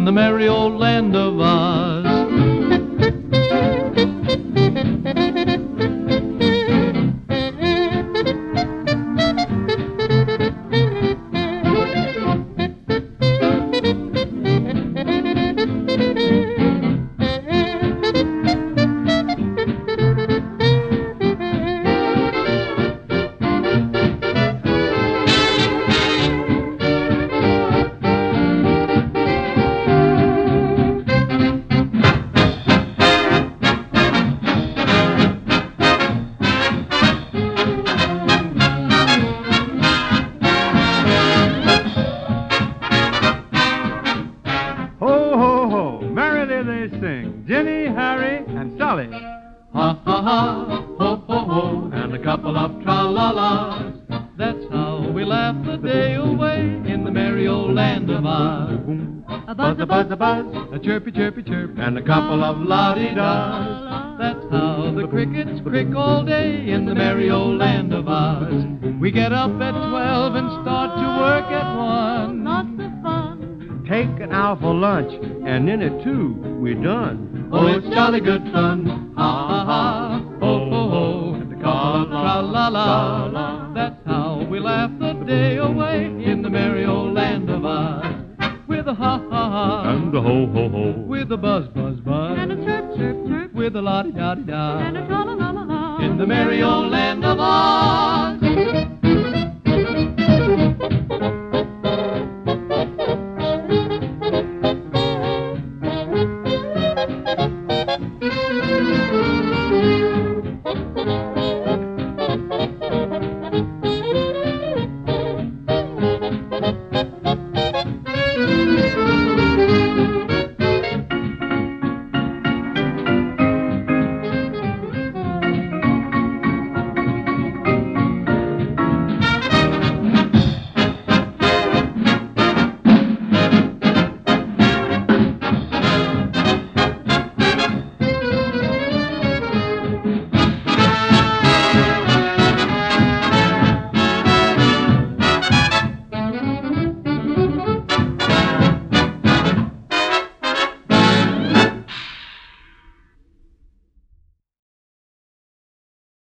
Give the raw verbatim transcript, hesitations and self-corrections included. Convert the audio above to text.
the merry old land of Oz. They sing, Jenny, Harry, and Sally. Ha, ha, ha, ho, ho, ho, and a couple of tra-la-las. That's how we laugh the day away in the merry old land of Oz. A buzz, a buzz, a buzz, a chirpy, chirpy, chirp, and a couple of la-di-das. That's how the crickets crick all day in the merry old land of Oz. We get up at twelve and start to work at one. Lots of fun. Take an hour for lunch, and then at two, we're done. Oh, it's jolly good fun. Ha, ha, ha, ho, ho, ho, and a couple of tra-la-la. That's how we laugh the day away in the merry old land of Oz. With a ha, ha, ha, And a ho, ho, ho, with a buzz, buzz, buzz, And a chirp, chirp, chirp, with a la-di-da-di-da, and a tra-la-la-la-la. in the merry old land of Oz.